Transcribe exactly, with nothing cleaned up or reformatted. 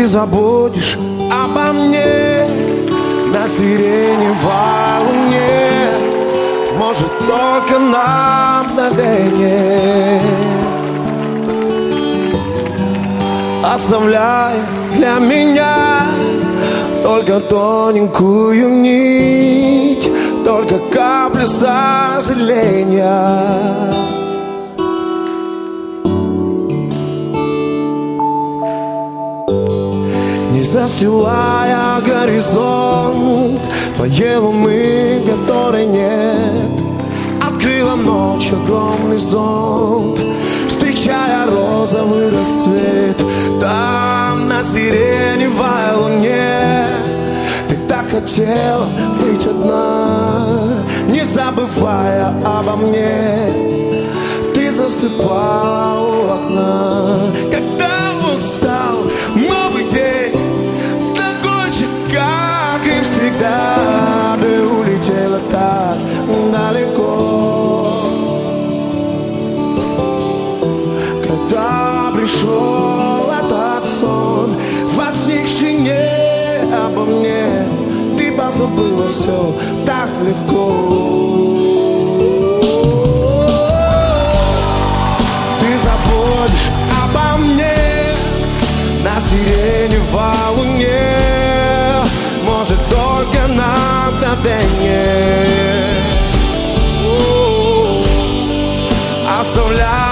Ты забудешь обо мне на сиреневой луне, может, только на мгновение, оставляя для меня только тоненькую нить, только каплю сожаления. Не застилая горизонт твоей луны, которой нет, открыла ночь огромный зонт, встречая розовый рассвет. Там на сиреневой луне ты так хотела быть одна, не забывая обо мне. Ты засыпала у окна, когда устал новый день, такой же, как и всегда. Ты улетела так далеко, когда пришел этот сон, возникший не обо мне, ты позабыла все так легко. Ты забудешь обо мне на сиреневой луне, может, только на мгновение, оставляя